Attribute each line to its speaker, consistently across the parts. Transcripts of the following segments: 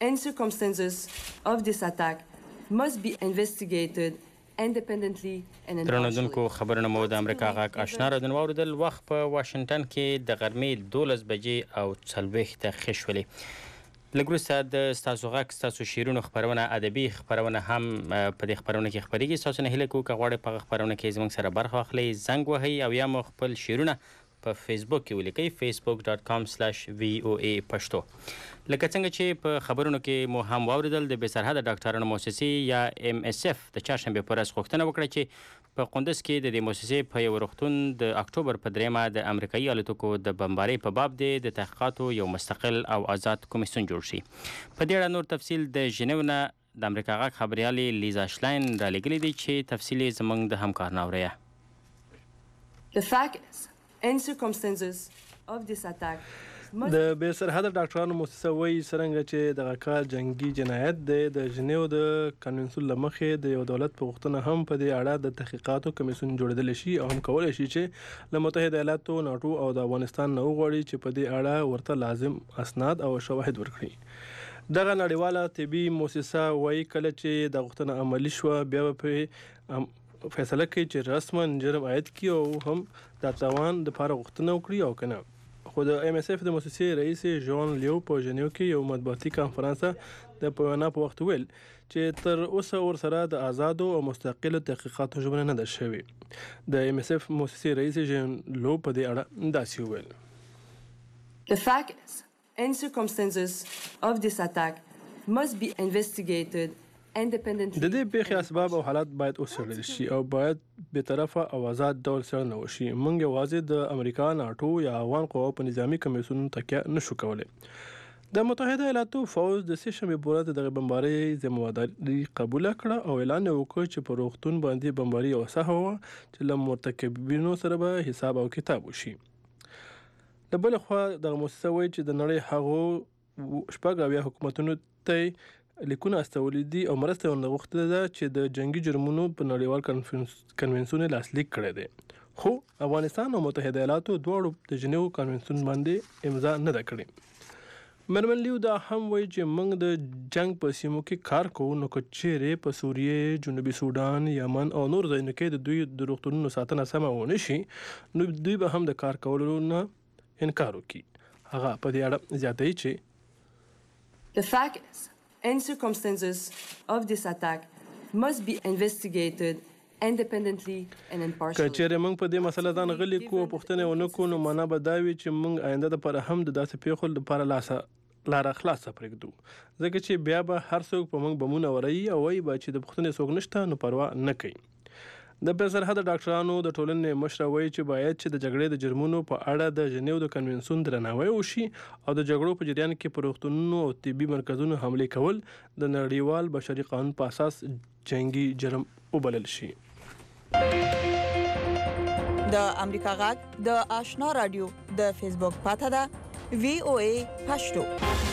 Speaker 1: and circumstances of this attack must be investigated independently and impartially.
Speaker 2: ترنودونکو خبرونه مو د امریکا غاک آشنا رادن واوریدل. وخت په واشنگټن کې د غرمې 12 بجې او 40 دقیقې شولې. لږ وروسته د ستاسو غاک ستاسو شعرونو خپرونه ادبي خپرونه هم په دې خپرونه کې خپرېږي. ستاسو نه هیله کوو که غواړئ په هغه خپرونه کې زموږ سره برخه واخلئ، زنګ وهئ او یا مو خپل شعرونه په فیسبوک کې ولیکئ، facebook.com/VOA پښتو. لکه څنګه چې په خبرونو کې مو هم واوریدل، د بېسرحده ډاکټرانو موسسې یا MSF د چهارشنبې په ورځ غوښتنه وکړه چې په قندوز کې د دې موسسې په یو روغتون د اکتوبر په 3 د امریکایي الوتکو د بمبارۍ په باب د تحقیقاتو یو مستقل او آزاد کمیسیون جوړ شي. په دې اړه نور تفصیل د ژنیو نه د امریکا غاک خبریالې لیزا شلاین رالیږلی دی چې تفصیل یې زموږ د همکار نه اورئ.
Speaker 1: The facts and circumstances of this attack
Speaker 3: د بې سرحده ډاکټرانو موسسه وایي څرنګه چې دغه کار جنگي جنایت دی، د ژنیو د کنونسیون له مخې د یو دولت په غوښتنه هم په دې اړه د تحقیقاتو کمیسیون جوړېدلی شي او هم کولی شي چې له متحده ایالاتو، ناټو او د افغانستان نه وغواړي چې په دې اړه ورته لازم اسناد او شواهد ورکړي. دغه نړیواله طبي موسسه وایي کله چې د غوښتنه عملي شوه بیا به فیصله کوي چې رسما جرم عاید کړي او هم د تاوان دپاره غوښتنه وکړي او که نه. خو د MSF د موسسې رئیس ژان لیو په ژنیو کې یو مطبوعاتي کانفرانس د وینا په وخت ویل چې تر اوسه ورسره د آزادو او مستقلو تحقیقاتو ژمنه نه ده شوې. د MSF موسسې رئیس ژان لیو په دې اړه داسې وویل:
Speaker 1: The facts and circumstances of this attack must be investigated independently.
Speaker 3: د دې پیښې اسباب او حالات باید وڅېړل شي او باید بېطرفه او آزاد ډول څېړنه وشي. موږ یوازې د امریکا، ناټو یا افغان قواو په نظامي کمیسیونونو تکیه نشو کولی. د متحده ایالاتو فوج د سې شنبې په ورځ د دغې بمبارۍ ذمه‌داري قبوله کړه او اعلان یې وکړ چې په روغتون باندې بمباري یوه سهوه وه چې له مرتکبینو سره به حساب او کتاب وشي. د بلې خوا دغه موسسه وایي چې د نړۍ هغو 80 حکومتونو ته لیکونه استولي دي او مرسته ورنه غوښتې ده چې د جنگي جرمونو په نړیوال کنونسیون لاسلیک کړی دی. خو افغانستان او متحده ایالاتو دواړو د ژنیو کنونسیون باندې امضا نه ده کړې. مېرمن لیو دا هم وایي چې موږ د جنگ په سیمو کې کار کوو، نو که چیرې په سوریې، جنوبي سودان، یمن او نور ځایونو کې د دوی د روغتونونو ساتنه سمه ونه شي، نو دوی به هم د کار کولو نه انکار وکړي. هغه په دې اړه زیاتوي چې
Speaker 1: The facts and circumstances of this attack must be investigated independently and impartially.
Speaker 3: که چیرې موږ په دې مسله ځان غلی کړو او پوښتنې ونه کړو، نو معنا به دا وي چې موږ آینده دپاره هم د داسې پیښو لپاره لاره خلاصه پرېږدو، ځکه چې بیا به هر څوک په موږ بمونه وروي او وایي به چې د پوښتنې څوک نشته، نو پروا نه کوي. د بېسرحده ډاکټرانو د ټولنې مشره وایي چې باید چې د جګړې د جرمونو په اړه د ژنیو د کنونسیون درناوی وشي او د جګړو په جریان کې په روغتونونو او طبي مرکزونو حملې کول د نړیوال بشري قانون په اساس جنگي جرم وبلل شي.
Speaker 4: د امریکا غاک د آشنا رادیو د فیسبوک پاته ده VOA پښتو.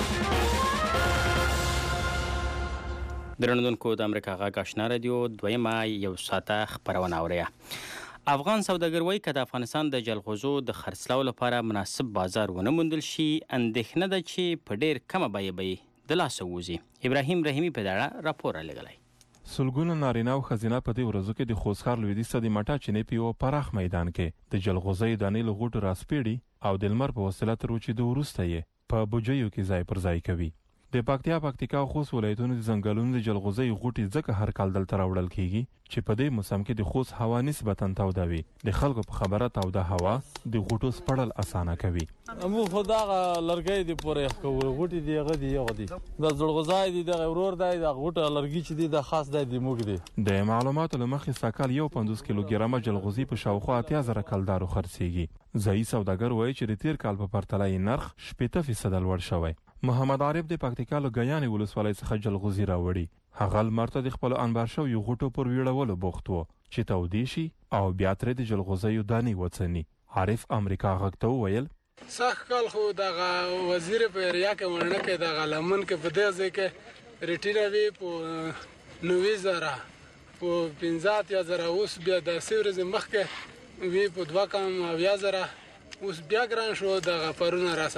Speaker 2: درنوونکو د امریکا غاک آشنا رادیو دویمه یو ساعته خپرونه اورئ. افغان سوداګر وایي که د افغانستان د جلغوزو د خرڅلاو لپاره مناسب بازار ونه موندل شي، اندېښنه ده چې په ډېر کمه بیه به یې د لاسه ووځي. ابراهیم رحیمي په دې اړه راپور رالیږلی.
Speaker 5: سلګونه نارینه او ښځینه په دې ورځو کې د خوستخار لویدیځ ته د مټا چینې په یوه پراخ میدان کې د جلغوزیو دانې له غوټو راسپېړي او د لمر په وسیله تر وچېدو وروسته یې په بوجیو کې ځای پر ځای کوي. د پکتیکا او خوست ولایتونو د ځنګلونو د جلغوزیو غوټې ځکه هر کال دلته راوړل کیږي چې په دې موسم کې د خوست هوا نسبتاً توده وي. د خلکو په خبره توده هوا د غوټو سپړل اسانه کوي.
Speaker 6: مو خدا لرګي دی پورې غوټې دی غدي د جلغوزای دی د ورور دی د غوټه لرګي چې دی د خاص دی موږ دی. د معلوماتو لمخې ساکال 150 کیلوګرامه جلغوزي په شاوخوا 80,000 کلدارو خرڅيږي. ځایي سوداګر وایي چې د تیر کال په پرتله یې نرخ 80% لوړ شوی. محمد عارف د پکتیکا له ګیانې ولسوالۍ څخه جلغوزي راوړي. هغه لمر ته د خپلو انبار شویو غوټو پر ویړولو بوخت و چې تودې شي او بیا ترې د جلغوزیو دانې وڅني. عارف امریکا غږ ته وویل:
Speaker 7: سخت کال خو دغه وزیر په ریا کې ورنه کې دغه لمن کې په دې ځای کې ریټیره وی په 90,000 په 50,000 اوس بیا د سیورز مخکې وی په 2,000 اوس بیا ګران شو دغه پرونه راسه.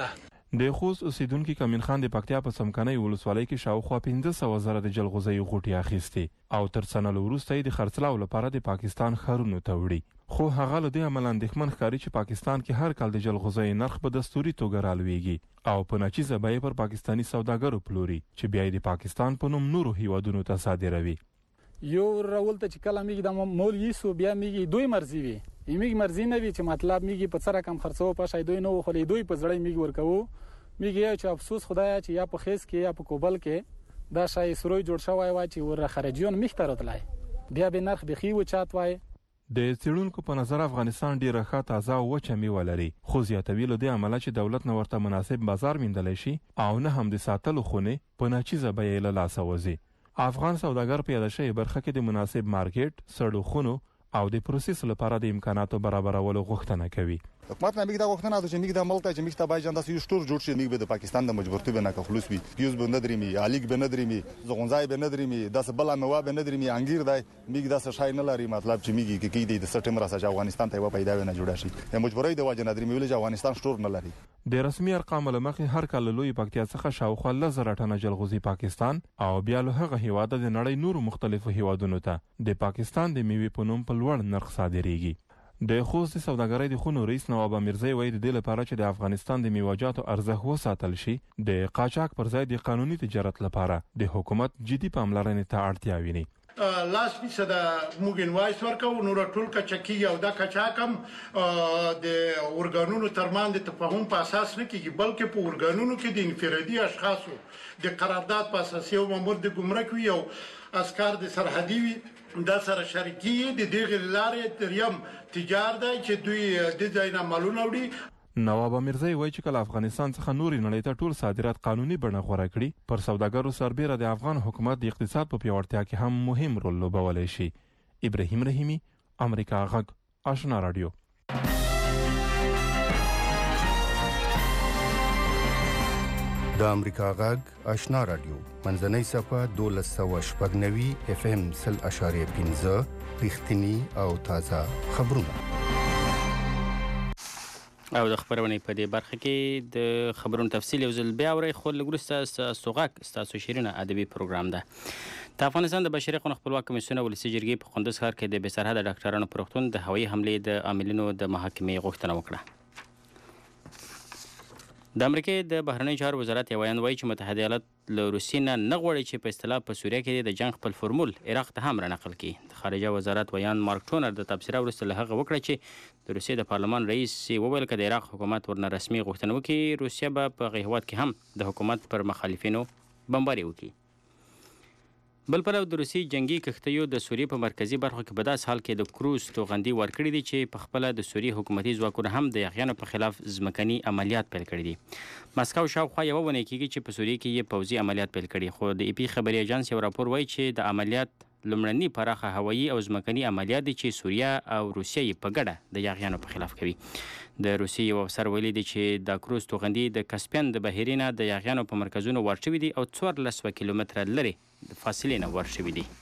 Speaker 5: د خوست اوسیدونکي کمین خان د پکتیا په څمکنۍ ولسوالۍ کې شاوخوا 1500 زره د جلغوزیو غوټې اخیستې او تر څنلو وروسته یې د خرڅلاو لپاره د پاکستان ښارونو ته وړي، خو هغه له دې امله اندېښمن ښکاري چې پاکستان کې هر کال د جلغوزیو نرخ په دستوري توګه رالویږي او په ناچیزه بیې پر پاکستاني سوداګرو پلوري چې بیا یې د پاکستان په نوم نورو هیوادونو ته صادروي.
Speaker 8: یو راول ته چې کله میږي د مول یسو بیا میږي دوی مرزي وي میږي مرزي نه وي چې مطلب میږي په سره کم خرڅو په شای دوی نو خو دوی په زړی میږي ورکو میږي چې افسوس خدای چې یا په خیس کې یا په کوبل کې دا شای سروي جوړ شوی وای چې ور خرجیون مختار تلای بیا به نرخ بخي و چات وای.
Speaker 5: د څېړونکو په نظر افغانستان ډیره ښه تازه او وچه میوه لري، خو زیاتوي له دې امله چې دولت نه ورته مناسب بازار موندلی شي او نه هم د ساتلو خونې په ناچیزه بیې له لاسه وځي. افغان سوداګر په یاده شوې برخه کې د مناسب مارکیټ، سړو خونو او د پروسس لپاره د امکاناتو برابرولو غوښتنه کوي.
Speaker 9: حکومت نه میگه غوښتنه ده چې میگه د ملک چې میگه تبایجان داسې یو شتور جوړ شي میگه به د پاکستان د مجبورتي به نه خلاص وي، پیوز به نه درېمي، الیګ به نه درېمي، زغونځای به نه درېمي، داسې بل میوه به نه درېمي، انګیر دی میگه داسې شای نه لري، مطلب چې میگه کې د سټیم راځي افغانستان ته پیدا نه جوړ شي، د مجبورۍ د وجه نه درېمي ولې افغانستان شتور نه لري.
Speaker 5: د رسمي ارقامو له مخې هر کال لوی پکتیا څخه شاوخوا 1000 ټنه جلغوزي پاکستان او بیا له هغه هیواده د نړۍ نورو مختلفو هیوادونو ته د پاکستان د میوې په نوم په لوړ نرخ صادریږي. د خوست سوداګرۍ د خونو رئیس نواب امیرزی وایي د دې لپاره چې د افغانستان د میوه‌جاتو ارزښت وساتل شي د قاچاق پر ځای د قانوني تجارت لپاره د حکومت جدي پاملرنې ته اړتیا ویني.
Speaker 10: لاس پیسه د موږ انوایس ورکو نور ټول کچکی او د کچاکم د اورګانونو ترمان د تفاهم په اساس نه کیږي بلکې په اورګانونو کې د انفرادي اشخاصو د قرارداد په اساس یو مامور د ګمرک وي او اسکار د سرحدي وي دا سره شریکي د دغه لارې دریم تجار دی چې دوی د ځاینا مالونه وړي.
Speaker 5: نواب امیرزی وایي چې کله افغانستان څخه نورې نړۍ ته ټول صادرات قانوني بڼه غوره کړي پر سوداګرو سربیره د افغان حکومت د اقتصاد په پیاوړتیا کې هم مهم رول لوبولی شي. ابراهیم رحیمی، امریکا غږ، آشنا رادیو.
Speaker 11: د امریکا غږ آشنا رادیو منځنۍ صفحه 1290 اف ام 0.15 رښتینی او تازه خبرونه.
Speaker 2: او د خبرونې په دې برخه کې د خبرونو تفصیل یو ځل بیا اورئ، خو لږ وروسته سوغاک ستاسو شیرینه ادبي پروګرام ده. د افغانستان د بشري حقوقو خپلواک کمیسیون ولسي جرګې په کندز ښار کې د بېسرحده ډاکټرانو په روغتون د هوایي حملې د عاملینو د محاکمې غوښتنه وکړه. د امریکې د بهرنیو چارو وزارت یو ویان وایي چې متحده ایالات له روسیې نه غواړي چې په اصطلاح په سوریه کې د جنګ خپل فرمول عراق ته هم رانقل کړي. د خارجه وزارت ویان مارک ټونر د تبصره وروسته له هغه وکړه چې د روسیې د پارلمان رئیس وویل که د عراق حکومت ورنه رسمي غوښتنه وکړي روسیه به په هغه هېواد کې هم د حکومت پر مخالفینو بمباري وکړي. بل پلو د روسي جنگي کښتیو د سوریې په مرکزي برخو کې په داس حال کې د کروز توغندي ورکړي دي چې په خپله د سوریې حکومتي ځواکونو هم د یاغیانو په خلاف ځمکني عملیات پیل کړي دي. مسکو شاوخوا یوه ونې کېږي چې په سوریې کې یې پوځي عملیات پیل کړي، خو د ای پی خبري اژانس یو راپور وایي چې د عملیات لومړني پراخه هوایي او ځمکني عملیات دي چې سوریه او روسیه یې په ګډه د یاغیانو په خلاف کوي. د روسیې یو افسر ویلي دی چې د کروز توغندي د کسپین د بهیرې نه د یاغیانو په مرکزونو ور شوي دي او 1400 کیلومتره لرې د فاصلې نه ور شوي دي.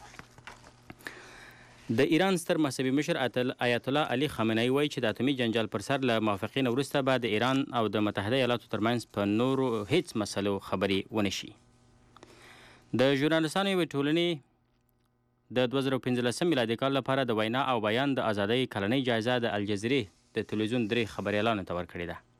Speaker 2: د ایران ستر مذهبي مشر آیت الله علي خامنه‌ای وایي چې د اتومي جنجال پر سر له موافقین وروسته به د ایران او د متحده ایالاتو ترمنځ په نورو هیڅ مسلو خبرې ونه شي. د ژورنالستانو یوې ټولنې د 2015 میلادي کال لپاره د وینا او بیان د ازادۍ کلنۍ جایزه د الجزیرې د تلویزیون 3 خبریالانو ته ورکړې ده.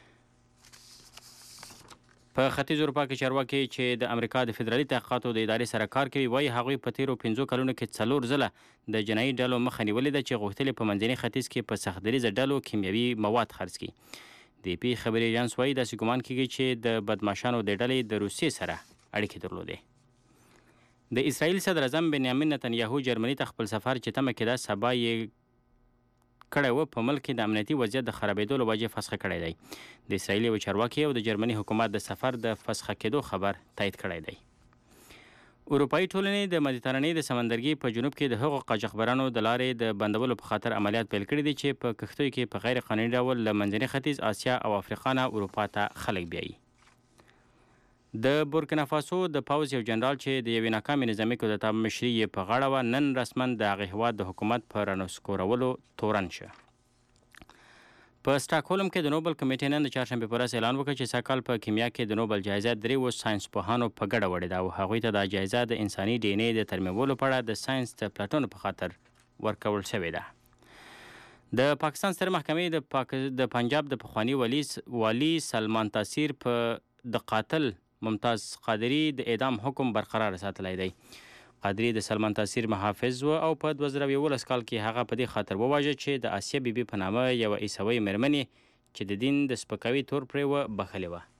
Speaker 2: په ختیځ اروپا کې چارواکي چې د امریکا د فدرالي تحقیقاتو د ادارې سره کار کوي وایي هغوی په تیرو 5 کلونو کې 4 ځله د جنایي ډلو مخه نیولې ده چې غوښتلې په منځني ختیځ کې په سختدریځه ډلو کیمیاوي مواد خرڅ کړي. د پی خبري اژانس وایي داسې ګمان کېږي چې د بدمعشانو د ډلې د روسیې سره اړیکې درلودې. د اسرائیل صدر اعظم بنیامین نتنیاهو جرمني ته خپل سفر چې تمه کېده سبا یې کړی و په ملک کې د امنیتي وضعیت د خرابېدو له وجې فسخه کړی دی. د اسرائیل یو چارواکي او د جرمني حکومت د سفر د فسخه کېدو خبر تایید کړی دی. اروپایي ټولنې د مدیترانې د سمندرګي په جنوب کې د هغو قاچاقبرانو د لارې د بندولو په خاطر عملیات پیل کړي دي چې په کښتیو کې په غیر قانوني ډول له منځني ختیځ، آسیا او افریقا نه اروپا ته خلک بیایي. د بورکینافاسو د پوځ یو جنرال چې د یوې ناکامې نظامي کودتا مشري یې په غاړه وه نن رسما د هغې هېواد د حکومت په رانسکورولو تورن شه. په سټاکهولم کې د نوبل کمیټې نن د چهارشنبې په ورځ اعلان وکړ چې سږ کال په کیمیا کې د نوبل جایزه 3 ساینسپوهانو په ګډه وړې ده او هغوی ته دا جایزه د انساني ډي ان اې د ترمیمولو په اړه د ساینس د پلټنو په خاطر ورکول شوې ده. د پاکستان سترې محکمې د پنجاب د پخواني والي سلمان تاثیر په د قاتل ممتاز قادری د اعدام حکم برقرار ساتلی دی. قادری د سلمان تاثیر محافظ و او په 2011 کال کې هغه په دې خاطر وواژه چې د آسیه بیبي په نامه یوه عیسوۍ مېرمنې چې د دین د سپکاوي تور پرې وه بخښلې وه.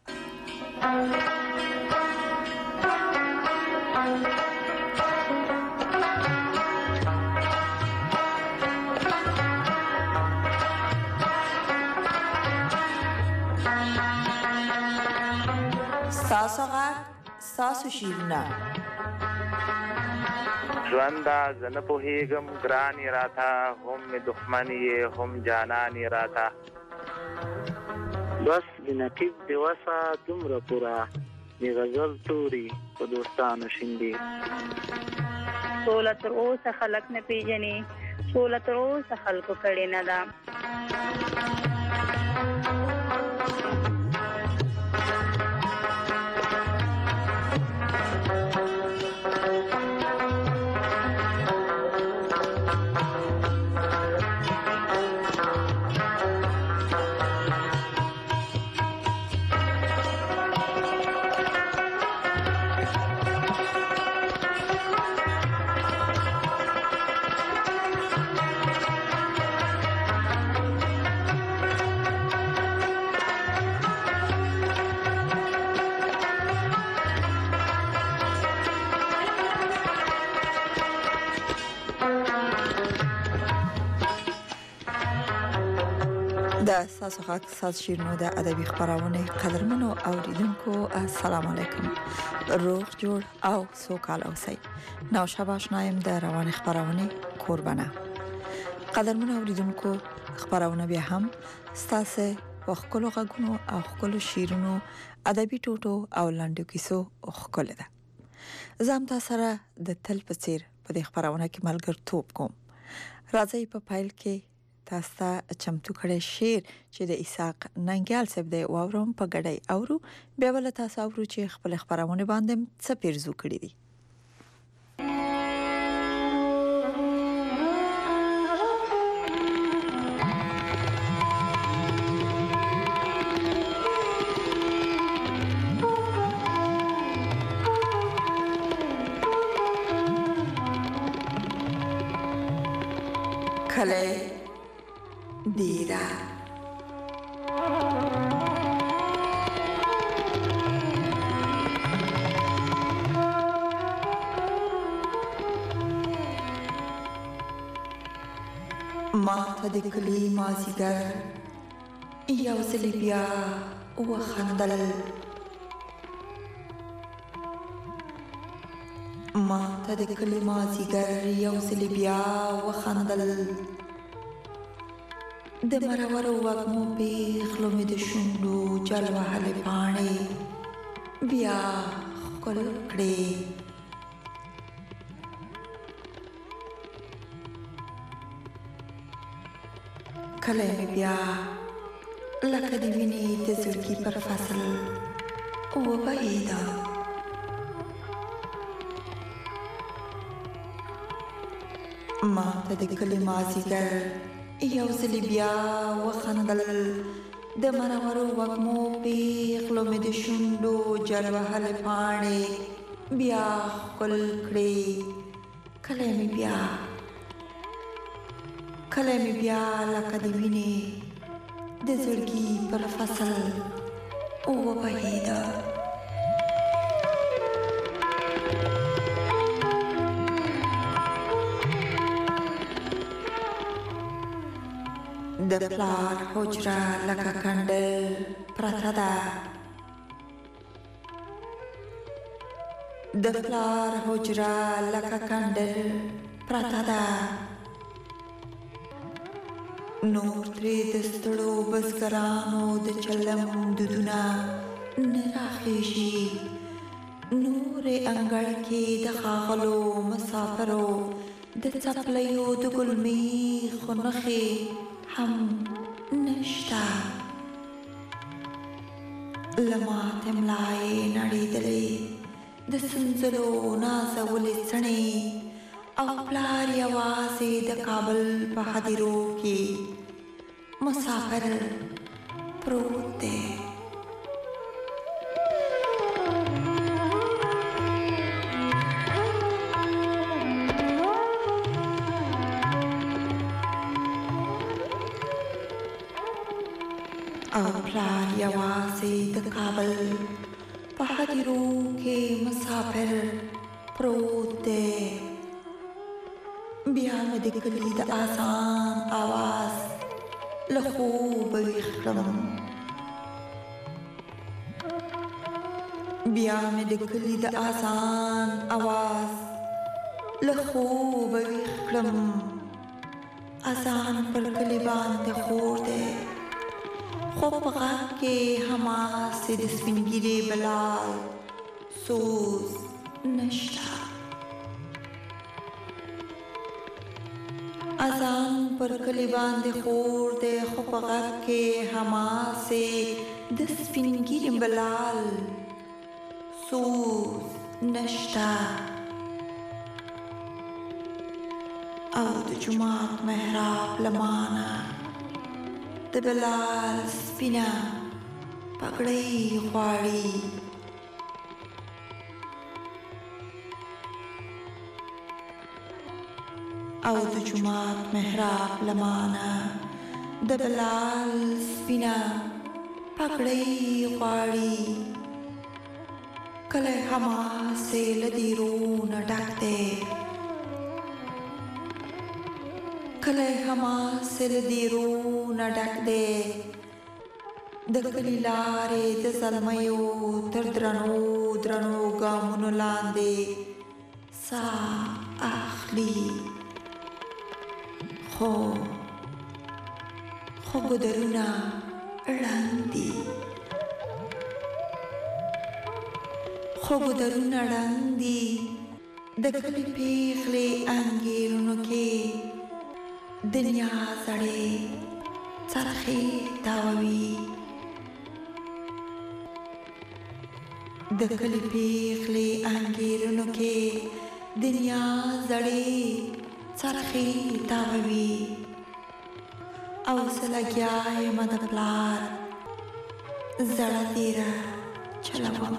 Speaker 4: ستاسو غږ ستاسو شعرونه
Speaker 12: ژونده زه نه پوهېږم ګران یې راته هم مې دښمن یې هم جانان یې راته بس د نقیب د وسه دومره پوره د غزل توري په دوستانو شیندي
Speaker 13: سوله تر اوسه خلک نه پېژني سوله تر اوسه خلکو کړې نه ده
Speaker 4: د ستاسو غږ ستاسو شعرونو د ادبي خپرونې قدرمنو اوریدونکو السلام علیکم روغ جوړ او سوکال اوسئ. نوشابه آشنایم د روان خپرونې قربانه. قدرمنو اوریدونکو خپرونه بیا هم ستاسو په خپلو غږونو او خپلو شعرونو ادبي ټوټو او لاندو کیسو خپل ده. زه هم تاسو سره د تل په څیر په دې خپرونه کې ملګرتوب کوم. راځي په پایل کې تاسو ته چمتو کړی شعر چې د اسحاق ننګیال صاحب دی واورم په ګډۍ اورو بیا ول تاسو اورو چې خپل خبرونه باندې څه پیرزو کړی دي. کله دیرا ما ته د کلی مازیګر یو ځل بیا وخندل ما ته د کلی مازیګر یو ځل بیا وخندل د مرورو وږمو پیغلو مې د شونډو جل وهلې پاڼې بیا ښکل کړې کله مې بیا لکه د وینې د زړګي پر فصل وبهېده ما ته د کلي مازیګر یو ځل بیا وخندل د مرورو وږمو پیغلو مې د شونډو جل وهلې پاڼې بیا ښکل کړې کله مې بیا لکه د وینې د زړګي پر فصل وبهېده د پلار حجره لکه کندل پرته ده د پلار حجره لکه کندل پرته ده نور ترې د ستړو بزګرانو د چلم دودونه نه راخېږي نورې انګړ کې د ښاغلو مسافرو د څپلیو د ګلمې خو نښې هم نه نشته لمات ملای نړېدلې د سنځلو نازولې څڼې او پلار یوازې د کابل په هدیرو کې مسافر پروت دی. او پلار یوازې د کابل په هدیرو کې مسافر پروت دی. بیا مې د کلي د اذان اواز له خوبه ویښ کړم. بیا مې د کلي د اذان اواز له خوبه ویښ کړم. اذان پر کلي باندې خور دی خو په غږ کې هماسې د سپین ږیرې بلال سوز نشته. اذان پر کلي باندې خور دی خو په غږ کې هماسې د سپین ږیرې بلال سوز نشته. او د جومات محراب لمانه د بلال سپینه پګړۍ غواړي. او د جومات محراب لمانه د بلال سپینه پګړۍ غواړي. کله هماسې له دیرونه ډک دی کله هماسې له دیرونه ډک دی. د کلي لارې د زلمیو تر درنو درنو ګامونو لاندې ساه اخلي. خو ګودرونه ړنګ دي د کلي پیغلې انګیرونو کې دنیا سړې څرخې تاووي. د کلي پیغلې انګیرونو کې دنیا سړې څرخې تاووي. او زه لګیا یم د پلار زړه تیره چلوم.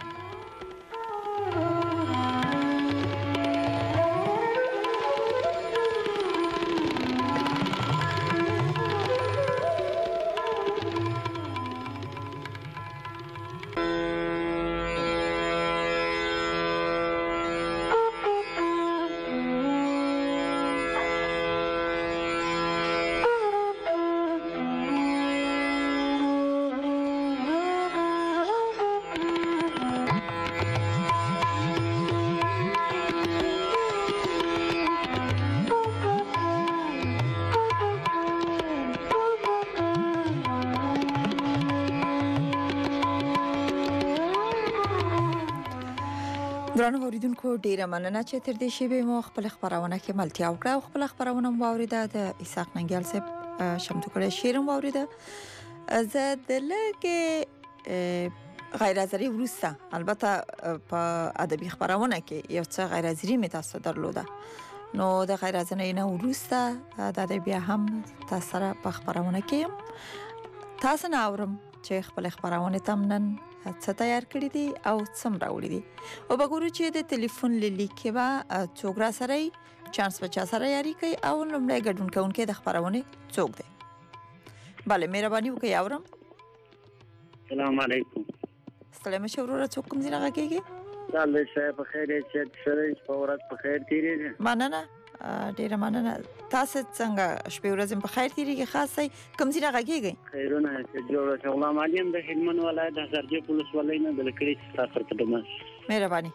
Speaker 4: درنو اوریدونکو ډیره مننه چې تر دې شیبې مو خپل خبرونه کې ملتیا وکړه او خپل خبرونه مو اوریده. د اسحاق ننګیال صاحب شمتو کړی شعر مو اوریده. زه د لګې غیر حاضري ورسته البته په ادبي خبرونه کې یو څه غیر حاضري مې تاسو درلوده. نو د غیر حاضرۍ نه ورسته د بیا هم تاسو سره په خبرونه کې تاسو نه اورم چې خپل خبرونه تمنن څه تیار کړی دي او څم راوړي دي. او وګورو چې د ټلیفون لیک کې با څوک را سره چانس بچا سره یاري کوي او لمړی ګډون کوونکې د خبرونه څوک دی. bale مهرباني وکړئ اورم.
Speaker 14: السلام علیکم.
Speaker 4: سلام شورو څوک کوم ځای راګيږي؟
Speaker 14: الله شای په خیر چې سره په ورځ په خیر تیریږي.
Speaker 4: مننه ډیره مننه. تاسو څنګه شپه ورځ په خیر تیریږي؟ خاصه کوم ځای راګيږي؟
Speaker 14: خیرونه چې جوړ چې غلام علیم د هلمند ولایت د زرجه پولیس ولایت نه د لکړی سفر ته دمه.
Speaker 4: مهرباني.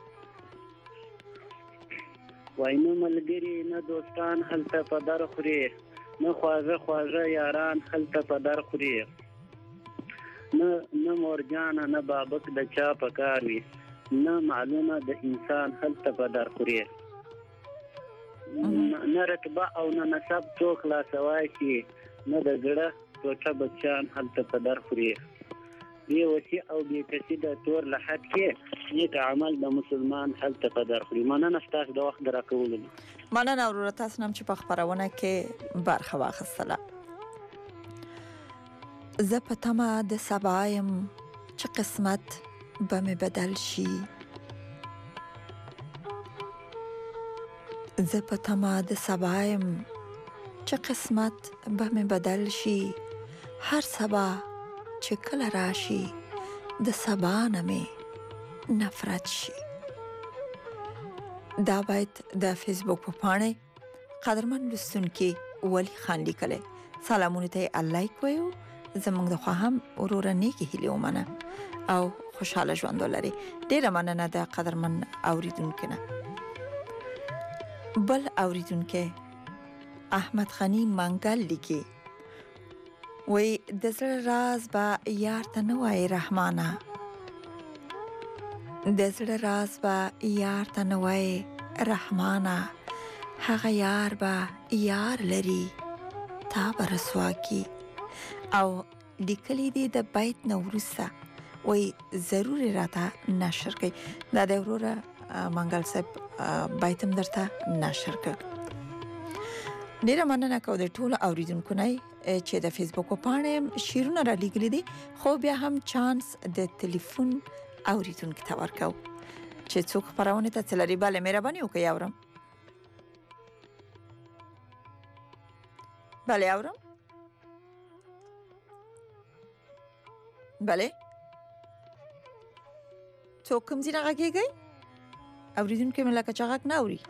Speaker 14: واینو ملګری نه دوستان هلته په در خوري نه خواږه یاران هلته په در خوري نه مورجان نه بابک د چا پکار وي نه معلومه د انسان هلته په در خوري نه رتبه او نه نسب څوک لا سوای شي نه د زړه ټوټه بچیان هلته په در خوري. بې وسي او بې کسي د تور لحد کې نیک عمل د مسلمان هلته په در خوري. مننه ستاسو د وخت د راکولو.
Speaker 4: مننه وروره، تاسو هم چې په خپرونه کې برخه واخیستله. زه په تمه د سبا یم چې قسمت به مې بدل شي. زه په تمه د سبا یم چې قسمت به مې بدل شي. هر سبا چې کله راشي د سبا نه مې نفرت شي. دا باید د فیسبوک په پاڼې قدرمن لوستونکي ولی خان لیکلی. سلامونه ته یې لایک ویو. زمونږ د خوا هم وروره نیکې هیلې ومنه او خوشحاله ژوند ولري. ډېره مننه د قدرمن اوریدونکو نه. بل اوریدونکو احمد غنی منګل لیکي، وی د زړه راز به یار ته نه وایي رحمانه، د زړه راز به یار ته نه وایي رحمانه، هغه یار به یار لري تا به رسوا کی. او لیکلی دی د بیت نه وروسته وی ضروري راته نشر کړئ. دا د وروره منګل صاحب بیت هم درته نشر کړ. ډیره مننه کوم د ټولو اوریدونکو نه چې د فیسبوک په پاڼې شیرونه را لیکلي دي، خو بیا هم چانس د ټلیفون اوریدونکو ته ورکو چې څوک خبرونه ته تلري. bale مهرباني وکړئ اورم. bale اورم. bale څوک کوم ځای راغږیږي؟ اوریدونکو مې لکه چغک نه اوري.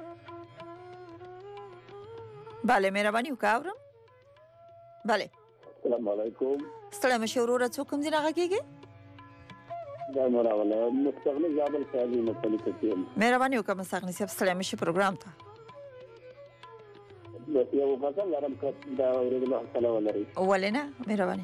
Speaker 4: bale مهرباني وکړئ اورم. bale
Speaker 15: السلام علیکم.
Speaker 4: ستړی مشه وروره، څوک کوم ځای راغږیږي؟
Speaker 15: دا مراوله مستغني جابل سالي مطلب کوم.
Speaker 4: مهرباني وکړئ مستغني صاحب ستړی مشه پروګرام ته.
Speaker 15: یو غزل لرم که دا اوریدل حوصله ولري.
Speaker 4: ولې نه؟ مهرباني.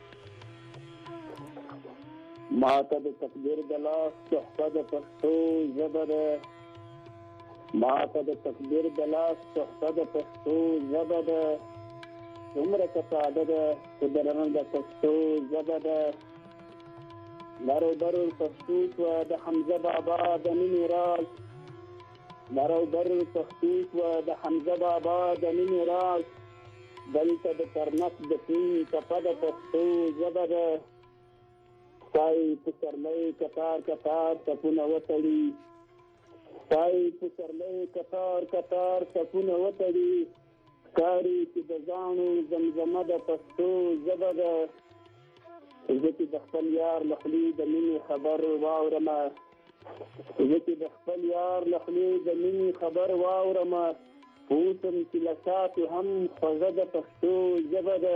Speaker 15: ما ته د تقدیر د لاس تحفه د پښتو ژبه ده، ما ته د تقدیر د لاس تحفه د پښتو ژبه ده، څومره کساده ده خو درنه د پښتو ژبه ده. لرو برو پښتو شوه د حمزه بابا د مینې راز، لرو برو پښتو شوه د حمزه بابا د مینې راز، دلته د کرنک د سیند ټپه د پښتو ژبه ده. سای پسرلی کتار کتار سپونه وتړي، سای پسرلی کتار کتار سپونه وتړي، ښکاري چې د ځانو زمزمه د پښتو ژبه ده. زه چې د خپل یار له خولې د مینې خبر واورمه، زه چې د خپل یار له خولې د مینې خبر واورمه، پوسم چې له ساتو هم خوږه د پښتو ژبه ده.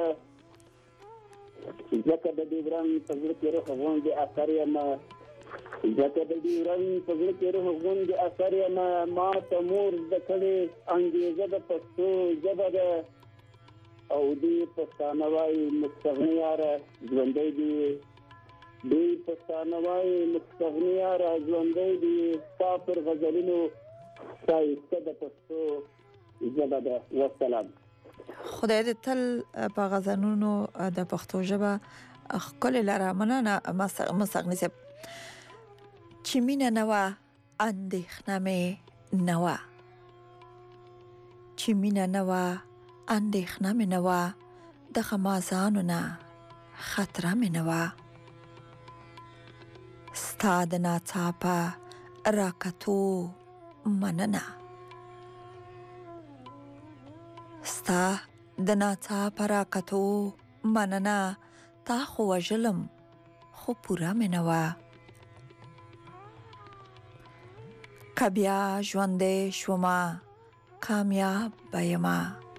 Speaker 15: ځکه د ډیورنډ په زړه کې روح غوندې اثر یمه، ځکه د ډیورنډ په زړه کې روح غوندې اثر یمه، ما ته مور زده کړې انګېزه د پښتو ژبه ده. او دوی پښتانه وایي مستغني یاره ژوندی دي، دوی پښتانه وایي مستغني یاره ژوندی دي، ستا پر غزلونو ښایسته د پښتو ژبه ده. والسلام.
Speaker 4: خدای دې تل په غزلونو د پښتو ژبه ښکلې لره. مننه مستغني صاحب. چې مینه نه وه اندېښنه مې نه وه، چې مینه نه وه اندېښنه مې نه وه، د غمازانو نه خطره مې نه وه، ستا د ناڅاپه راکتو مننه، ستا د ناڅاپه راکتو مننه، تا خو وژلم خو پوره مې نه وه. که بیا ژوندی شومه کامیاب به یمه،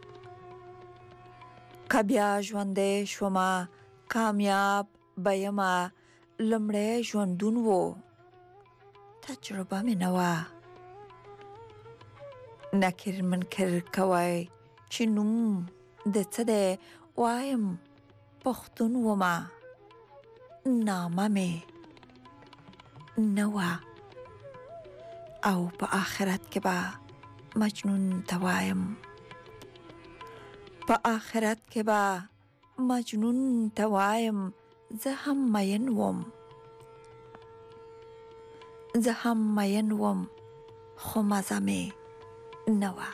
Speaker 4: که بیا ژوندی شومه کامیاب به یمه، لومړی ژوندون و تجربه مې نه وه. نکر منکر کوی چې نوم د څه دی وایم پښتون ومه، نامه مې نه وه. او په آخرت کې به مجنون ته وایم، په آخرت کې به مجنون ته وایم زه هم مین وم، زه هم مین وم خو مزه مې نه وه.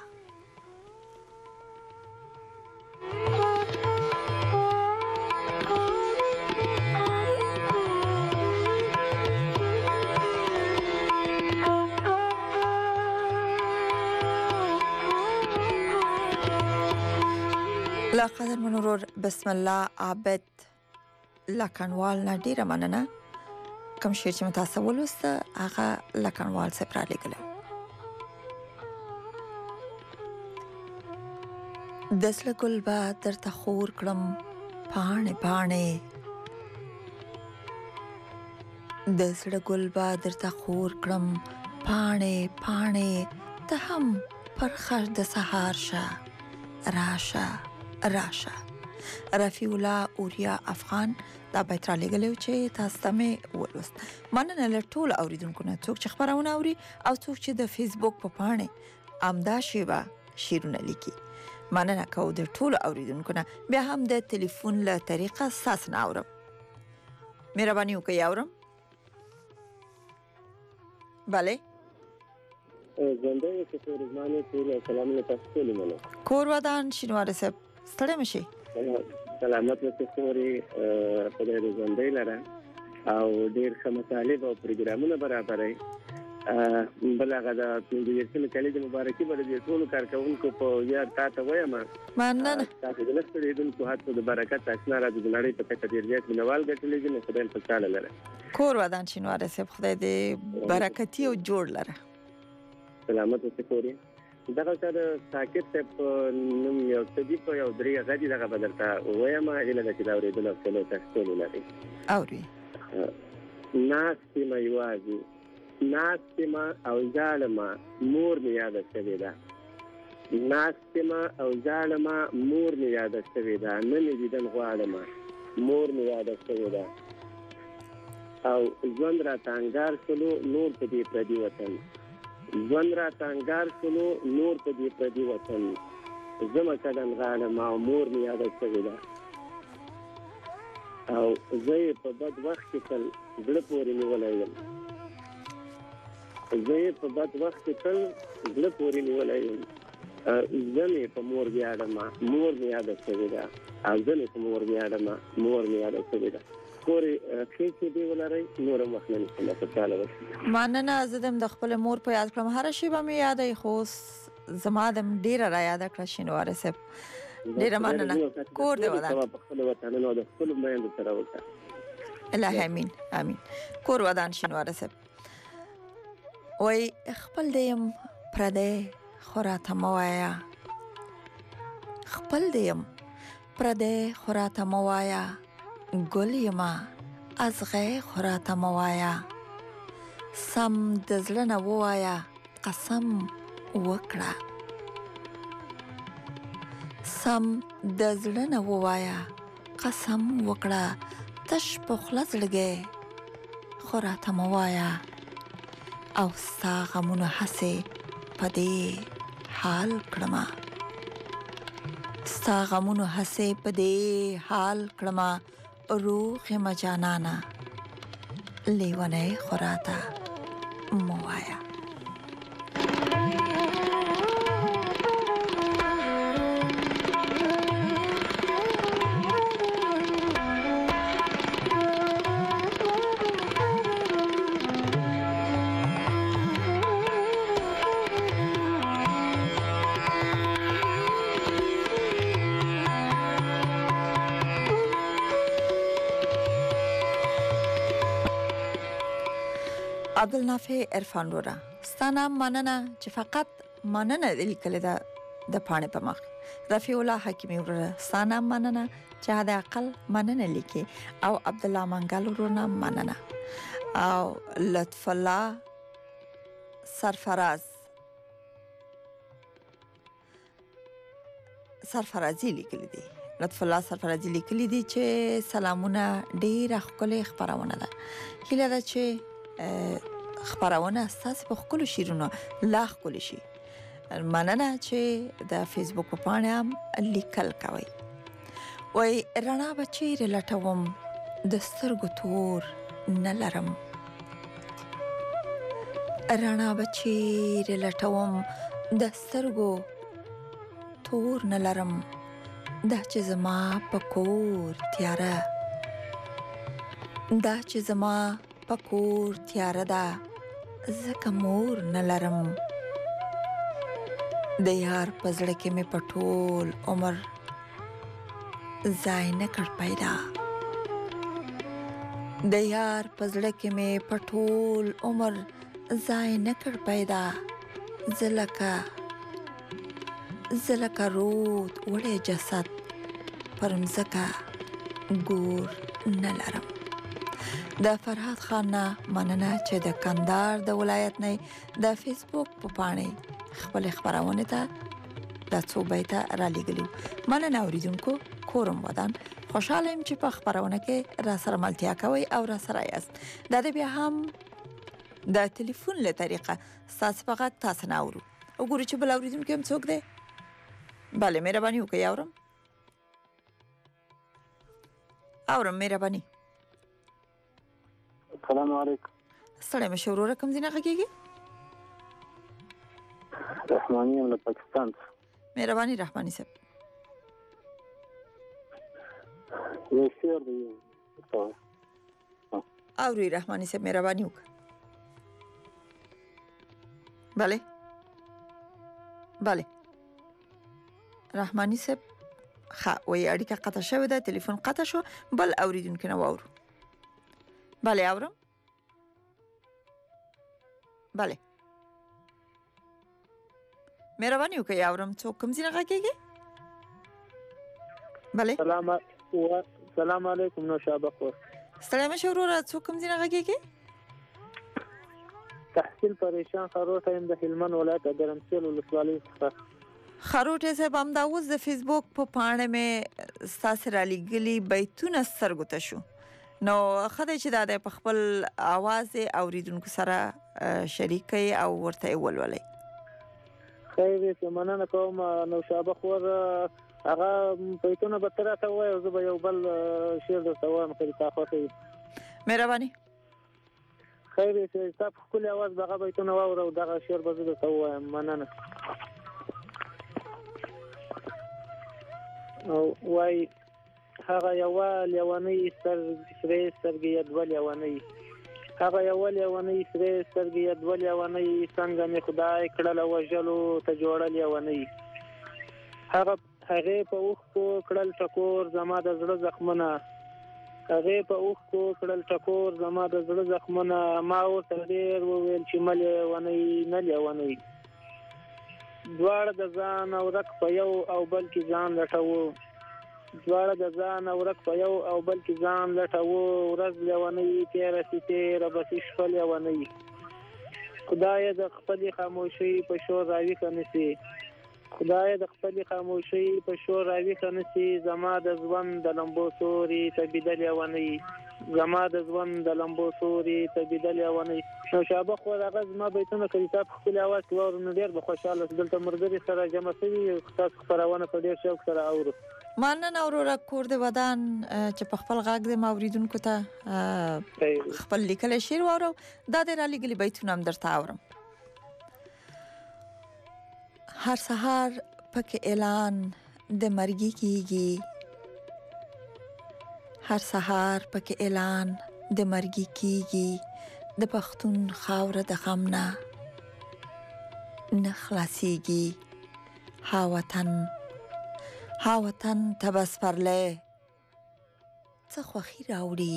Speaker 4: لا قدر منورور بسم الله عابد لکنوال نه ډیره مننه. کوم شعر چې متاسو ولوسته هغه لکنوال صاحب را لګله. د زړه ګل به درته خور کړم پاڼې پاڼې، د زړه ګل به درته خور کړم پاڼې پاڼې، ته هم پر خر د سهار شه راشه راشه. رفیع الله اوریا افغان دا بیت را لګلو چې تاسو ته مې ولوست. مننه له ټولو اوریدونکو نه، څوک چې خبرونه اوري او څوک چې د فیسبوک په پاڼې امدا شیبه شیرونه لیکي. مننه کوم د ټولو اوریدونکو نه. بیا هم د ټلیفون له طریقه ساس نه اورم. مهرباني وکړئ اورم. bale
Speaker 15: ژوندۍ اوسئ رضوانې ټول سلامونه تاسو ټول منو.
Speaker 4: کور ودان شینواره صاحب ستړی مشي.
Speaker 15: سلامت اوسئ خوري خدای دې ژوندۍ لره او ډېر ښه مطالب او پروګرامونه برابروي. بل هغه د 15 کلي د مبارکي بر دې ټول کارکونکو په یاد تاسو وایم.
Speaker 4: مننه
Speaker 15: تاسو د لستریدونکو هڅو د برکت اسنه را د نړۍ په تکه ډېر زیات منوال ګټلې نو خدای په تعالی لره.
Speaker 4: کور ودان شینواره صاحب خدای دې برکتي او جوړ لره.
Speaker 15: سلامت اوسئ خوري. دغه سره ساکت په نوم یو تدی په یو درې غدي دغه بدلته وایم اله د چې دا ورېدل په نو تاسو ټول لري.
Speaker 4: اوري
Speaker 15: ناس ما یوازي ناستما او ظالما مور می یاد شوی دا. ناستما او ظالما مور می یاد شوی دا. نن دیدن غواړم مور می یاد شوی دا. او ژوند را تانګار شلو نور په دې پردي وطن. ژوند را تانګار شلو نور په دې پردي وطن. زما کدن غواړم او مور می یاد شوی دا. او زه په بد وخت کې تل زړه پورې نیولای یم. زه په بد وخت کې تل زړه پورې نیولای یم. زه مې په مور ویاړم مور مې یاده شوې ده. او زه مې په مور ویاړم مور مې یاده شوې ده. کورې ښې چې دې ولرئ نور هم وخت نه نیسم خوشحاله اوسئ.
Speaker 4: مننه. زه د خپل مور په یاد کړم هره شیبه مې یادوي خو زما د ډېره را یاده کړه شینواره صاحب. ډېره مننه. کور دې ودان
Speaker 15: په خپل وطنونو د خپلو میندو سره وکړه.
Speaker 4: الهي امین امین. کور ودان شینواره صاحب. وای خپل دیم پردې خوراته موایا، خپل دیم پردې خوراته موایا، ګل یما ازغه خوراته موایا، سم د زړه نه وایا قسم وکړه، سم د زړه نه وایا قسم وکړه، تش په خلاص لګې خوراته موایا، او ستا غمونو هسې په دې حال کړمه، ستا غمونو هسې په دې حال کړمه، روح یم جانانه لیونی خوراته موایا. عبدالنافع عرفان رورا ستانه مننه چې فقط مننه لیکل ده د پاڼې په مخ. رفیع الله حکیمی رورا ستانه مننه چې د عقل مننه لیکي، او عبدالله منګل رورا مننه، او لطف الله سرفرازی لیکلی دي. لطف الله سرفرازی لیکلی دي چې سلامونه ډیره ښکلې خبرونه ده. هیله ده چې خبرونه ستاسو په خپل شیرونو لا ښکلې شي. مننه چې د فیسبوک په پاڼه هم لیکل کوي. وای رڼا به چیرې لټوم د سترګو تور نه لرم رڼا به چیرې لټوم د سترګو تور نه لرم دا چې زما په کور تیاره دا چې زما په کور تیاره ده ځکه مور نه لرم د یار په زړه کې مې په ټول عمر ځای نه کړ پیدا د یار په زړه کې مې په ټول عمر ځای نه کړ پیدا زلکه رود وړې جسد پر مځکه ګور نه لرم د فرهاد خان نه مننه چې د کندهار د ولایت نه د فیسبوک په پاڼې خپل خبرونه ته د څو بیته را لګلو مننه اوریدونکو کورم ودان خوشاله يم چې په خبرونه کې را سره ملتیا کوي او را سره یاست د دې بیا هم د ټلیفون له طریقه تاسو فقط تاسو نه اورو وګورئ چې بل اوریدونکو هم څوک دی بله مهرباني وکړئ اورم مهرباني
Speaker 15: السلام علیکم
Speaker 4: ستړی مشه وروره کوم ځای نه غږیږي
Speaker 15: رحماني یم له پاکستان
Speaker 4: مهرباني رحماني صاحب
Speaker 15: یو شعر دی
Speaker 4: اوري رحماني صاحب مهرباني وکړه بله رحماني صاحب وای اړیکه قطع شوه ده ټلیفون قطع شو بل اوریدونکو نه واورو بله اورم بله مهرباني وکړئ اورم څوک کوم ځای نه غږیږي بله
Speaker 15: سلام علیکم نوشابه خور
Speaker 4: ستړی مشه وروره څوک کوم ځای نه غږیږي
Speaker 15: تحصیل پریشان خروټ ایم د هلمند ولایت د ګرمسیل ولسوالۍ څخه
Speaker 4: خروټ صاحب هم دا اوس د فیسبوک په پاڼه مې ستاسو را لګلي بیتونه سترګو ته شو نو خدای چې دا د خپل आवाज اوریدونکو سره شریک کړي او ورته ولولي
Speaker 15: خیر دې مننه کوم نوشابه خور هغه بیتونه به تر ته وایو زه به یو بل شعر درته وایم خو تاسو ته
Speaker 4: مهرباني
Speaker 15: خیر دې تاسو خپل आवाज دغه بیتونه واورو دغه شعر به زه درته وایم مننه او وای هغه یو لیونی سرې سرګي دوه لیونی هغه یو لیونی سرې سرګي دوه لیونی څنګه می خدای کړل وجلو ته جوړل لیونی هغه په اوخ کو کړل ټکور زما د زړه زخمونه هغه په اوخ کو کړل ټکور زما د زړه زخمونه ما ورته ډېر وویل چې ملې ونی نه لیونی دواړه د ځان او رک په یو او بل کې ځان لټوو دواړه د ځان او رک په یو او بل کې ځان لټوو ورځ لیونی تیره سي تیره بسې شپه لیونی خدای د خپلې خاموشۍ په شور راویښه نسي خدای د خپلې خاموشۍ په شور راویښه نسي زما د ژوند د لمبو سوري ته بیده لیونی زما د ژوند د لمبو سوري ته بیده لیونی نوشابه خو هغه زما بیتونه کوي تاسو خپل आवाज واورئ نو ډېر به خوشاله دلته مرګري سره جمع شوي تاسو خبرونه په ډېر شوق سره اورو
Speaker 4: مننه اورورا کور د ودان چې په خپل غږ د اوریدونکو ته خپل لیکل شعر واورو دا د را لګلي بیتونه هم درته اورم هر سحر پکې اعلان د مرګي کیږي هر سحر پکې اعلان د مرګي کیږي د پښتون خاور د غمنا نخلاصيږي ها وطن تبس پرله څه خوخي راوړي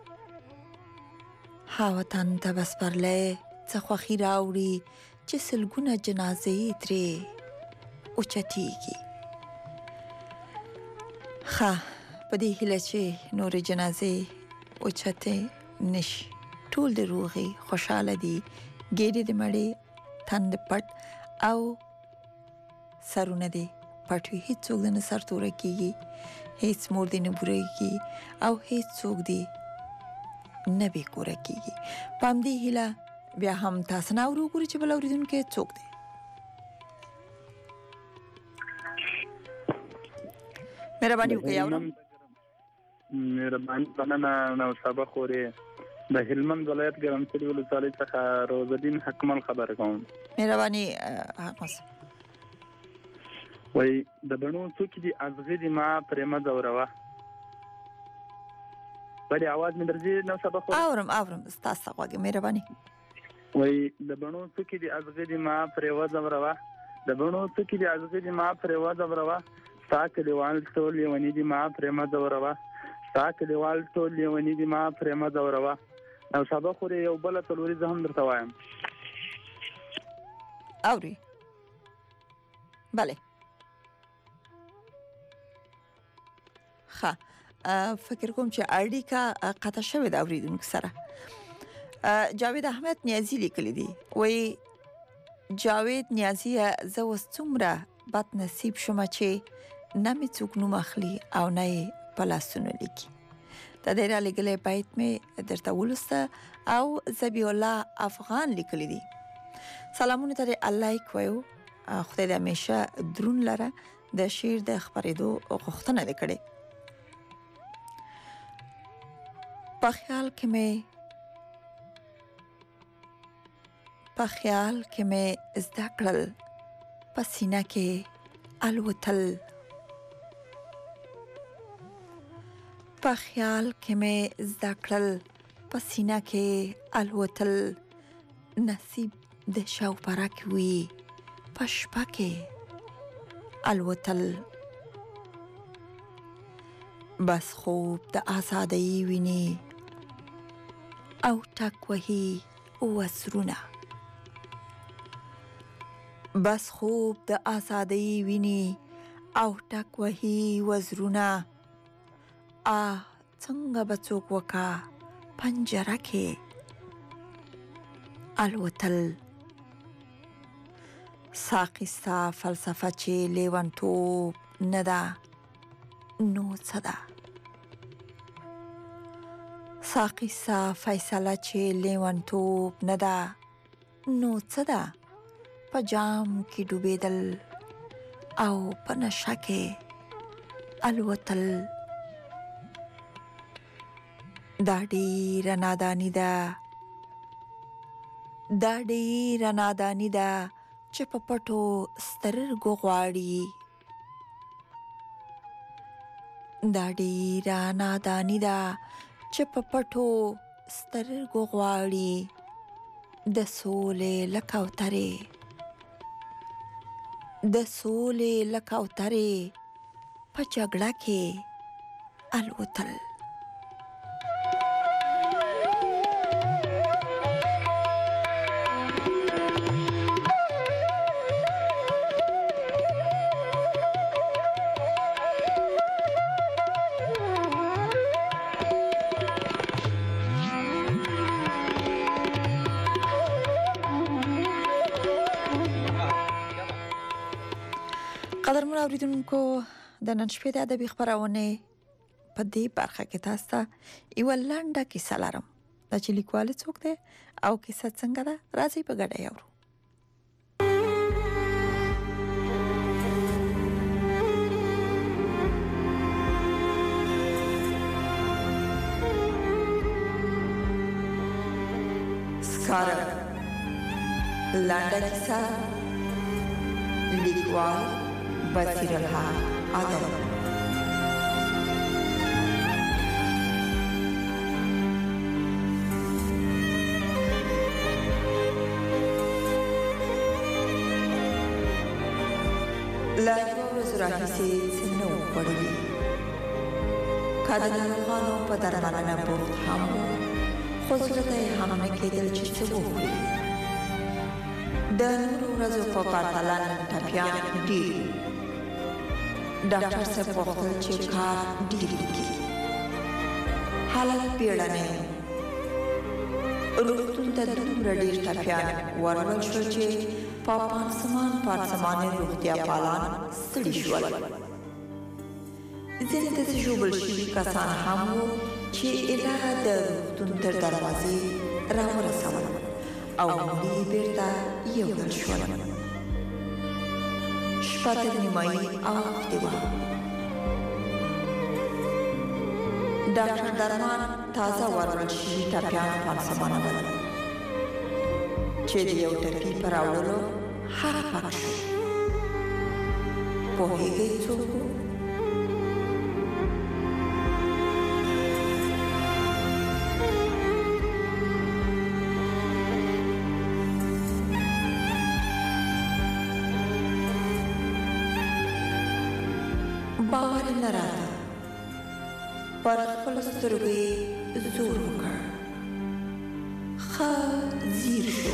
Speaker 4: ها وطن تبس پرله څه خوخي راوړي چې سلګونه جنازې ترې اوچتيږي په دې هیله چې نور جنازې اوچته نشي ټول د روغي خوشاله دي ګېډې د مړې تند پټ او سرونه دي پټوي هیڅ څوک د نصر تور کیږي هیڅ مور دې نه بوريږي او هیڅ څوک دې نه به کور کیږي پام دې هیله بیا هم تاسو نه ورو ګوري چې بل اوریدونکو څوک دی مهرباني وکړئ
Speaker 16: مهرباني مننه نوشابه خورې د هلمند ولایت ګرمسری ولسوالۍ څخه روز الدین حکمل خبره کوم.
Speaker 4: مهرباني حکمل
Speaker 16: وای د بڼو څوکې دي ازغې دي ما پرېمه ځوروه. بلې आवाज مې درځي نوشابه خورې؟
Speaker 4: اورم ستاسو غوږ مهرباني.
Speaker 16: وای د بڼو څوکې دي ازغې دي ما پرېوه ځوروه. د بڼو څوکې دي ازغې دي ما پرېوه ځوروه. ستا کلیوال ټول لیوني دي ما پرېمه ځوروه. ستا کلیوال ټول لیوني دي ما پرېمه ځوروه. نوشابه خورې یو بله څلوري زه هم درته وایم.
Speaker 4: اوري بله ښه فکر کوم چې اړیکه قطع شوې ده اوریدونکو سره. جاوید احمد نیازی لیکلی دی وایي جاوید نیازی زه اوس څومره بد نصیب شوم چې نه مې څوک نوم اخلي او نه یې په لاسونو لیکي. د دې رالیږلی بیت مې درته ولوسته او ذبیح الله افغان لیکلی دی. سلامونه ته الله یې کویو خدای دې همیشه درون لره. د شعر د خپرېدو غوښتنه دې کړې. په خیال کې مې زده کړل په سینه کې الوتل. په خیال کې مې زده کړل په سینه کې الوتل. نصیب د شاوپره کې وي په شپه کې الوتل. بس خوب د آزادۍ ویني او ټک وهي وزرونه. بس خوب د آزادۍ ویني او ټک وهي وزرونه. څنګه به څوک وکا پنجره کې الوتل. ساقي ستا فلسفه چې لیونتوب نه ده نو څه ده. ساقي ستا فیصله چې لیونتوب نه ده نو څه ده. په جام کې ډوبېدل او په نشه کې الوتل. دا ډېره ناداني ده چې په پټو سترګو غواړي. دا ډېره ناداني ده چې په پټو سترګو غواړي. د سولې لکه کوترې په جګړه کې الوتل. قدرمن اوریدونکو د نن شپې د ادبي خپرونې په دې برخه کې تاسو ته یوه لنډه کیسه لرم. دا چې لیکوال څوک دی او کیسه څنګه ده راځئ په ګډه یې اورو. سکاره لنډه کیسه لیکوال بصیر الحق عادل. لا دوه ورځو راهیسې څه نه وو خوړلي. که د ناروغانو په درملنه بوخت هم و خو زړه ته یې هم نه کېدل چې څه وخوري. د نورو ورځو په پرتله نن ټپیان ډېر. ډاکټر صاحب غوښتل چې کار ډېر وکړي. حالت بیړنی و. روغتون ته دومره ډېر ټپیان ورول شول چې پانسمان روغتیا پالان ستړي شول. ځینې داسې ژوبل شوي کسان هم وو چې ایله د روغتون تر دروازې راورسول او مړي بیرته یوړل شول. شپه تر نیمایي اوښتې وه. ډاکټر درمان تازه ورول شوي ټپیان پانسمانه ول چې د یو ټپي په راوړلو هغه پاک شو. پوهېږئ څوک و؟ باور یې نه راته. پر خپلو سترګو یې زور وکړ. ښه ځیر شو.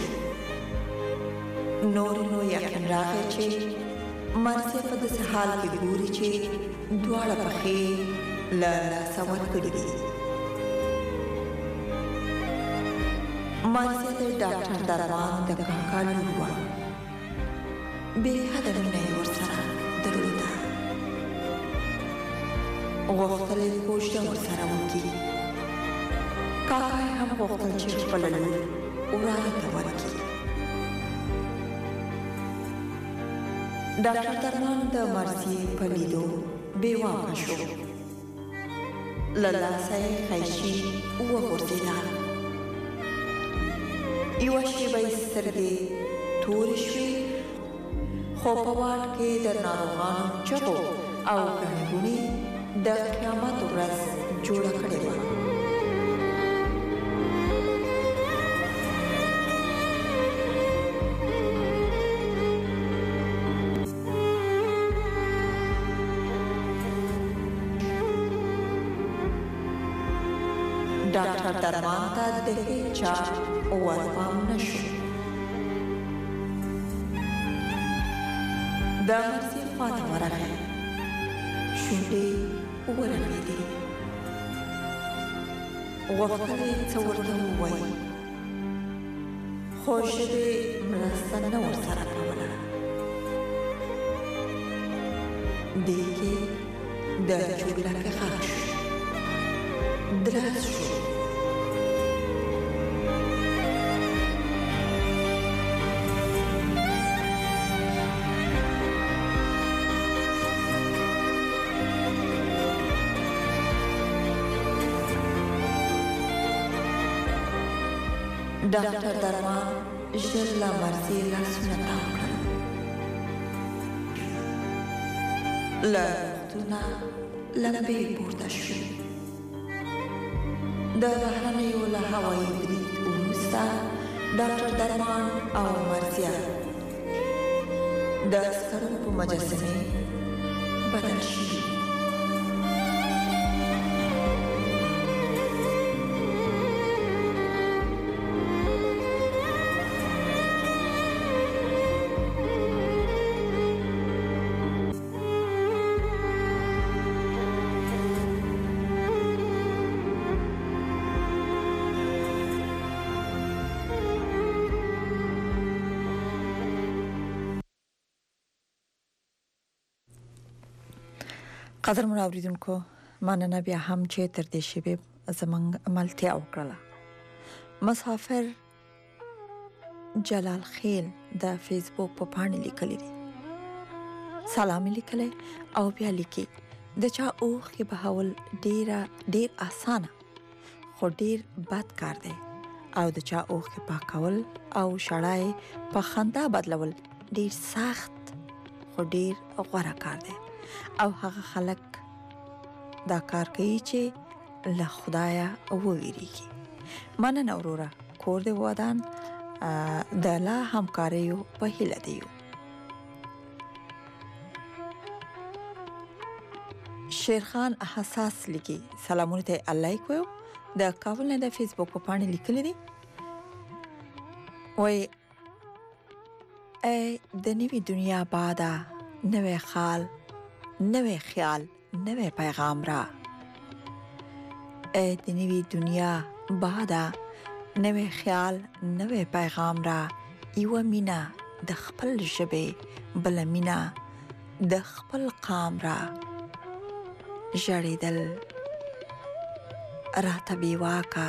Speaker 4: نور نو یقین راغی چې مرثیه په داسې حال کې ګوري چې دواړه پښې له لاسه ورکړي دي. مرثیه د ډاکټر درمان د کاکا لور وه. بېحده مینه یې ورسره درلوده. غوښتل یې کوژده ورسره وکړي. کاکا یې هم غوښتل چې خپله لور وراره ته ورکړي. ډاکټر درمان د مرثیې په لیدو بې واکه شو. له لاسه یې خیشي وغورځېده. یوه شېبه یې سترګې تورې شوې، خو په واټ کې د ناروغانو چغو او ګڼې ګوڼې د قیامت ورځ جوړه کړې وه. ډاکټر درمان ته د هېچا ورپام نه شو. د مرثیې خواته ورغی. شونډې ورغړېدې. غوښتل یې څه ورته ووایي، خو ژبې مرسته نه ورسره کوله. دې کې د چورلکې غږ شو. دراز شو. ډاکټر درمان ژر له مرثیې لاسونه تاو کړل. له روغتونه لمبې پورته شوې. د بهرنیو له هوایي برید وروسته ډاکټر درمان او مرثیه د عسکرو په مجسمې بدل شوي. قدرمن اوریدونکو، مننه بیا هم چې تر دې شیبې زموږ ملتیا وکړله. مسافر جلال خیل د فیسبوک په پاڼې لیکلی دي. سلام لیکلی او بیا لیکي د چا اوښکې بهول ډیر اسانه خو ډیر بد کار دی، او د چا اوښکې پاکول او شړای په خندا بدلول ډیر سخت خو ډیر غوره کار دی، او هغه خلک دا کار کوي چې له خدایه وویریږي. مننه وروره، کور دې ودان. د لا همکاریو په هیله دی. شیرخان حساس لیکي سلامونه ته الله کوي. د کابل نه د فیسبوک په پاڼې لیکلي دي. وای د نوې دنیا بادا نوې خال نوې خیال نوې پیغام را. د نوې دنیا بادا نوې خیال نوې پیغام را. یو مینا د خپل ژبې بل مینا د خپل قام را. ژړېدل راته بیواکا،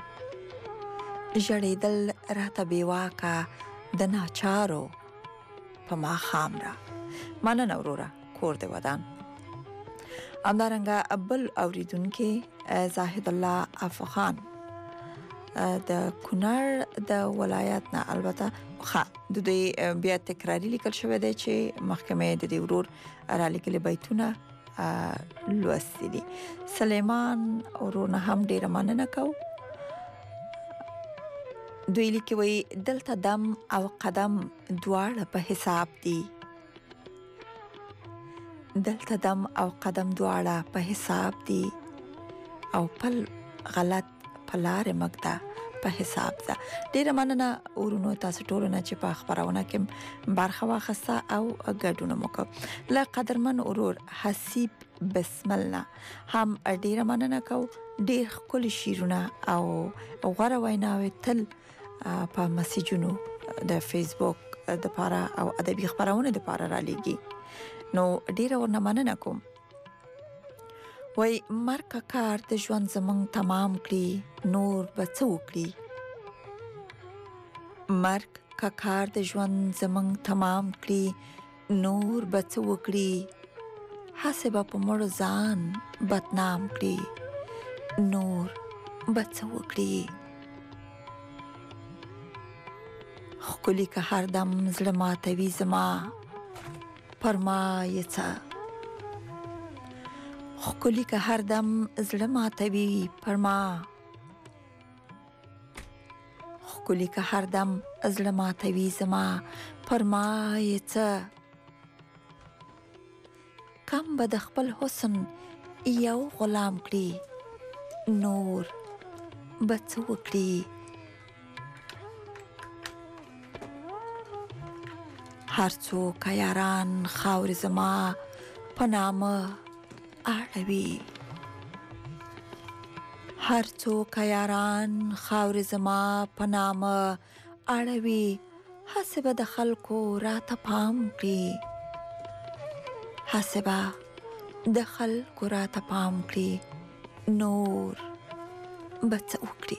Speaker 4: ژړېدل راته بیواکا د ناچارو په ماښام را. مننه وروره، کور دې ودان. همدارنګه بل اوریدونکو زاهد الله افغان د کونړ د ولایت نه البته د دوی بیا تکراری لیکل شوی دی چې محکمې د دې ورور رالیکلي بیتونه لوستي دي. سلیمان ورونه هم ډیره مننه کوو. دوی لیکي وایي دلته دم او قدم دواړه په حساب دي. دلته دم او قدم دواړه په حساب دي او پل غلط پلار مګدا په حساب ده. ډیره مننه ورونو تاسو ټول نه چې په خبرونه کې برخه واخسته او ګډون وکړه. له قدرمن ورور حسیب بسم الله هم ډیره مننه کوو. ډیر ښکلي شعرونه او غوره ویناوې تل په مسیجونو د فیسبوک د پاره او ادبي خبرونه د پاره را لېږي. نو ډیره ورنه مننه کوم. وای مرګ کار د ژوند زمونږ تمام کړي نور به څه وکړي. مرګ کار د ژوند زمونږ تمام کړي نور به څه وکړي. هسې به په مړو ځان بدنام کړي نور به څه وکړي. ښکلي که هر دم زړه ماتوي زما پر ما یې څه. ښکلي که هر دم زړه ماتوي پر ما. ښکلي که هر دم زړه ماتوي زما پر ما یې څه. کم به د خپل حسن یو غلام کړي نور به څه وکړي. هر څوک یاران خاورې زما په نامه اړوي. هر څوک یاران خاورې زما په نامه اړوي. هسې به د خلکو راته پام کړي. هسې به د خلکو راته پام کړي نور به څه وکړي.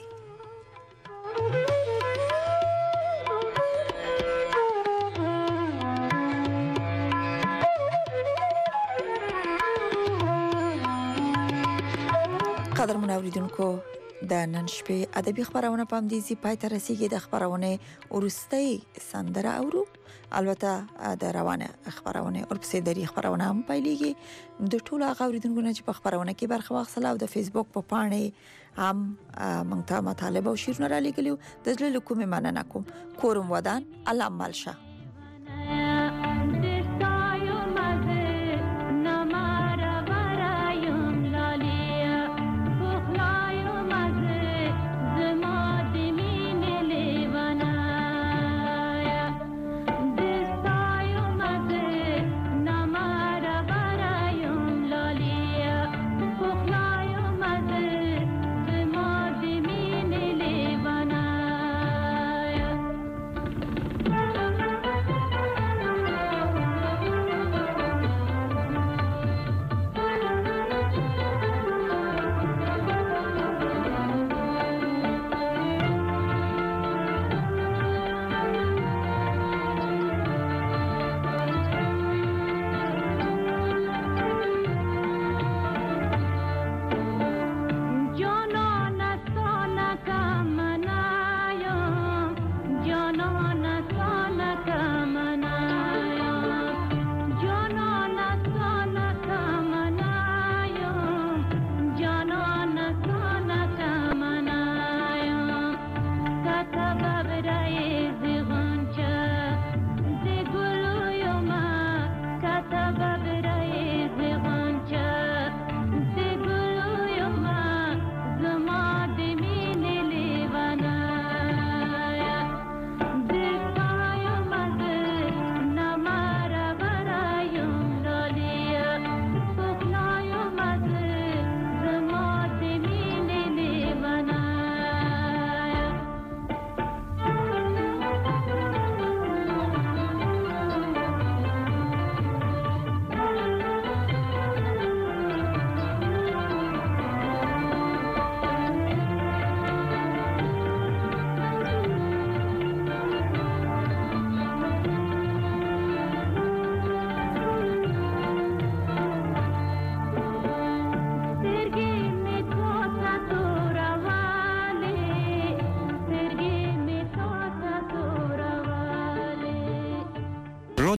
Speaker 4: قدرمن اوریدونکو د نن شپې ادبي خبرونه په همدې ځای پای ته رسیږي. د خبرونه وروستۍ سندره اورو. البته د روانه خبرونه ورپسې د خبرونه هم پیلېږي. د ټولو هغه اوریدونکو نه چې په خبرونه کې برخه واخیستله او د فیسبوک په پاڼې هم موږ ته مطالب او شعرونه را لېږلي وو د زړه له کومې مننه کوم. کورم ودان الله مالشه.